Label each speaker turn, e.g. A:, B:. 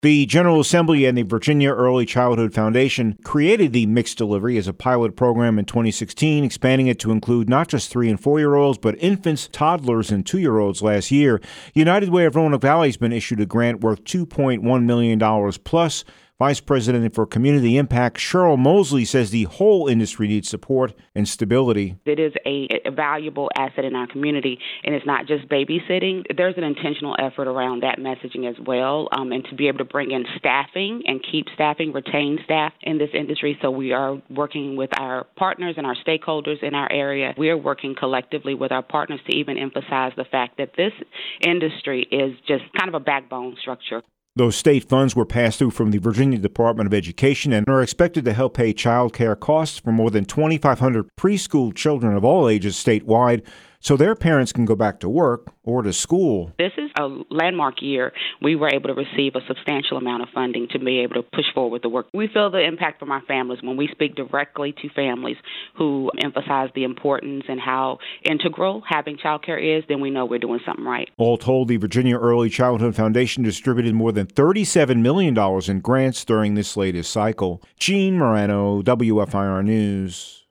A: The General Assembly and the Virginia Early Childhood Foundation created the mixed delivery as a pilot program in 2016, expanding it to include not just 3- and 4-year-olds, but infants, toddlers, and 2-year-olds last year. United Way of Roanoke Valley has been issued a grant worth $2.1 million plus. Vice President for Community Impact Cheryl Mosley says the whole industry needs support and stability.
B: It is a valuable asset in our community, and it's not just babysitting. There's an intentional effort around that messaging as well, and to be able to bring in staffing and keep staffing, retain staff in this industry. So we are working with our partners and our stakeholders in our area. We are working collectively with our partners to even emphasize the fact that this industry is just kind of a backbone structure.
A: Those state funds were passed through from the Virginia Department of Education and are expected to help pay child care costs for more than 2,500 preschool children of all ages statewide, so their parents can go back to work or to school.
B: This is a landmark year. We were able to receive a substantial amount of funding to be able to push forward the work. We feel the impact from our families when we speak directly to families who emphasize the importance and how integral having child care is, then we know we're doing something right.
A: All told, the Virginia Early Childhood Foundation distributed more than $37 million in grants during this latest cycle. Gene Morano, WFIR News.